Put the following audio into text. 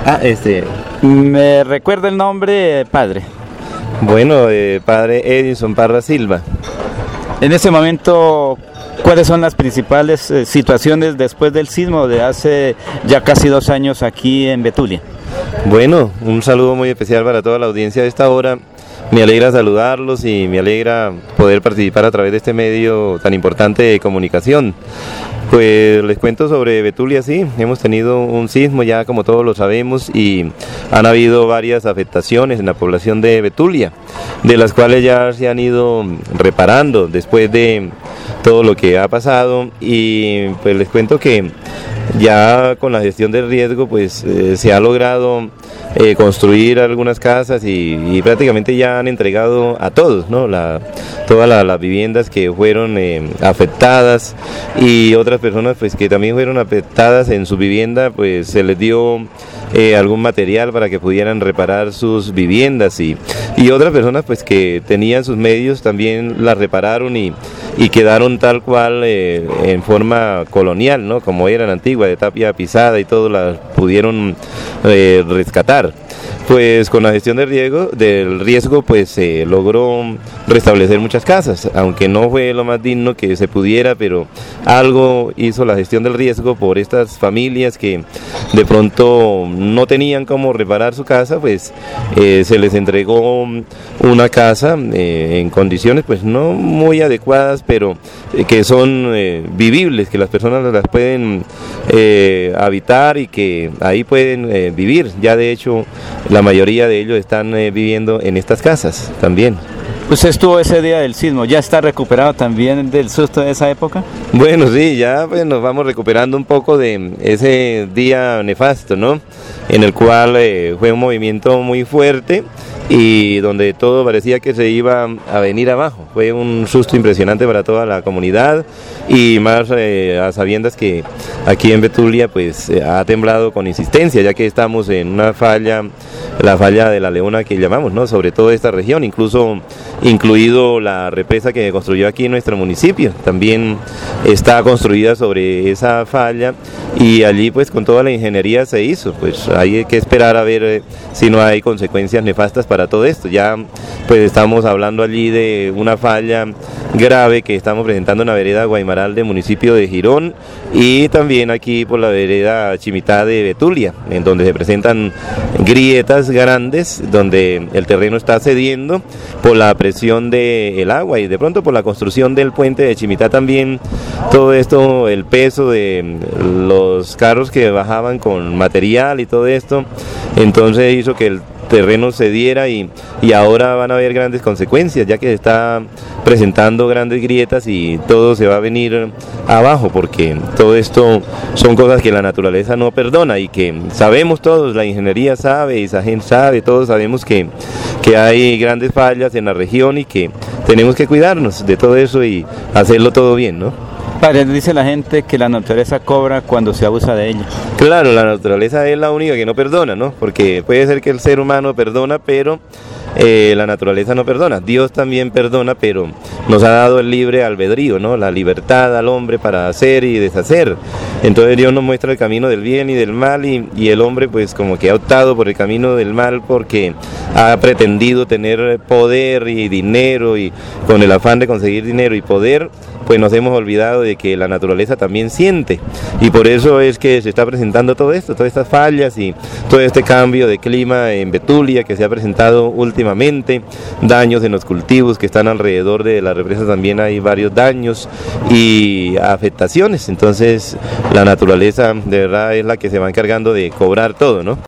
¿Me recuerda el nombre, padre? Bueno, padre Edison Parra Silva. En ese momento, ¿cuáles son las principales situaciones después del sismo de hace ya casi 2 años aquí en Betulia? Bueno, un saludo muy especial para toda la audiencia de esta hora. Me alegra saludarlos y me alegra poder participar a través de este medio tan importante de comunicación. Pues les cuento sobre Betulia, sí, hemos tenido un sismo ya como todos lo sabemos y han habido varias afectaciones en la población de Betulia, de las cuales ya se han ido reparando después de todo lo que ha pasado y pues les cuento que ya con la gestión del riesgo pues se ha logrado construir algunas casas y prácticamente ya han entregado a todos, ¿no? Todas las viviendas que fueron afectadas y otras personas pues que también fueron afectadas en su vivienda, pues se les dio algún material para que pudieran reparar sus viviendas y otras personas pues que tenían sus medios también las repararon y quedaron tal cual en forma colonial, ¿no? Como eran antiguas, de tapia pisada y todo, las pudieron rescatar. Pues con la gestión del riesgo pues se logró restablecer muchas casas, aunque no fue lo más digno que se pudiera, pero algo hizo la gestión del riesgo por estas familias que de pronto no tenían cómo reparar su casa, pues se les entregó una casa en condiciones pues no muy adecuadas, pero que son vivibles, que las personas las pueden habitar y que ahí pueden vivir. Ya de hecho la mayoría de ellos están viviendo en estas casas también. ¿Usted estuvo ese día del sismo? ¿Ya está recuperado también del susto de esa época? Bueno, sí, ya pues, nos vamos recuperando un poco de ese día nefasto, ¿no? En el cual fue un movimiento muy fuerte y donde todo parecía que se iba a venir abajo. Fue un susto impresionante para toda la comunidad y más a sabiendas que aquí en Betulia pues ha temblado con insistencia, ya que estamos en una falla, la falla de la Leona que llamamos, ¿no? Sobre todo esta región, incluido la represa que construyó aquí en nuestro municipio, también está construida sobre esa falla y allí pues con toda la ingeniería se hizo, pues hay que esperar a ver si no hay consecuencias nefastas para todo esto. Ya pues estamos hablando allí de una falla grave que estamos presentando en la vereda Guaymaral del municipio de Girón y también aquí por la vereda Chimitá de Betulia, en donde se presentan grietas grandes, donde el terreno está cediendo por la presión del agua y de pronto por la construcción del puente de Chimitá también. Todo esto, el peso de los carros que bajaban con material y todo esto, entonces hizo que el terreno cediera y ahora van a haber grandes consecuencias, ya que se está presentando grandes grietas y todo se va a venir abajo, porque todo esto son cosas que la naturaleza no perdona y que sabemos todos, la ingeniería sabe, Isagen sabe, todos sabemos que hay grandes fallas en la región y que tenemos que cuidarnos de todo eso y hacerlo todo bien, ¿no? Padre, dice la gente que la naturaleza cobra cuando se abusa de ella. Claro, la naturaleza es la única que no perdona, ¿no? Porque puede ser que el ser humano perdona, pero la naturaleza no perdona. Dios también perdona, pero nos ha dado el libre albedrío, ¿no? La libertad al hombre para hacer y deshacer. Entonces Dios nos muestra el camino del bien y del mal y el hombre pues como que ha optado por el camino del mal porque ha pretendido tener poder y dinero y con el afán de conseguir dinero y poder, pues nos hemos olvidado de que la naturaleza también siente y por eso es que se está presentando todo esto, todas estas fallas y todo este cambio de clima en Betulia que se ha presentado últimamente, daños en los cultivos que están alrededor de la represa, también hay varios daños y afectaciones, entonces la naturaleza de verdad es la que se va encargando de cobrar todo, ¿no?